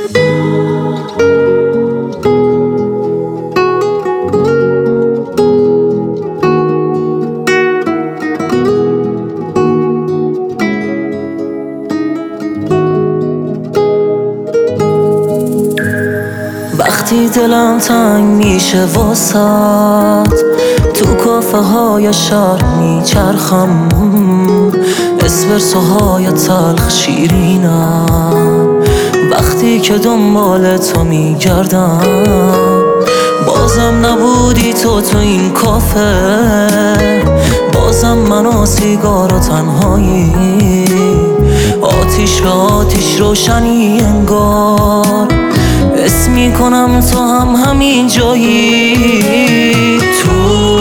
وقتی دلم تنگ میشه واسط، تو کافه های شهر میچرخم، اسپرسوهای تلخ شیرینم. وقتی که دنبال تو میگردم، بازم نبودی تو این کافه، بازم من و سیگار و تنهایی، آتیش به آتیش روشنی انگار، حس میکنم تو هم همین جایی. تو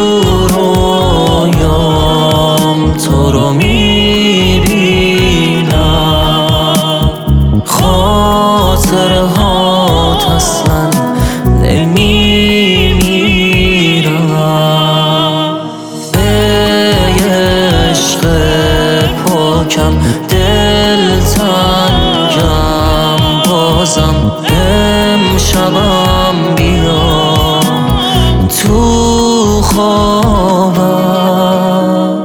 رویام تو رو میبینم، خاطره هات اصلا نمیمیرم. ای عشق پاکم دلتنگم، بازم شبم بیا تو خوابم.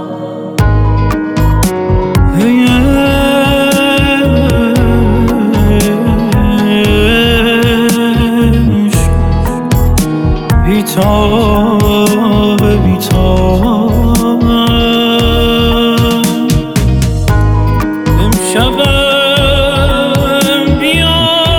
بیتابه بیتابه امشبم بیا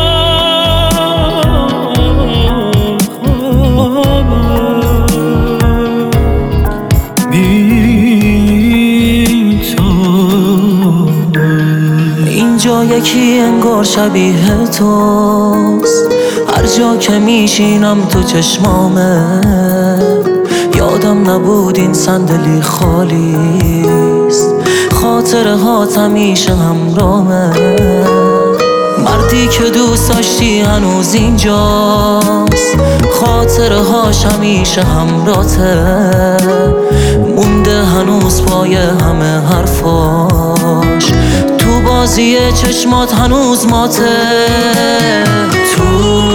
اینجا یکی انگار شبیه توست، هر جا که میشینم تو چشمامه، یادم نبود این صندلی خالیست، خاطره هات همیشه همراهمه. مردی که دوست داشتی هنوز اینجاست، خاطره هاش همیشه همراته، مونده هنوز پای همه حرفاش، تو بازی چشمات هنوز ماته. تو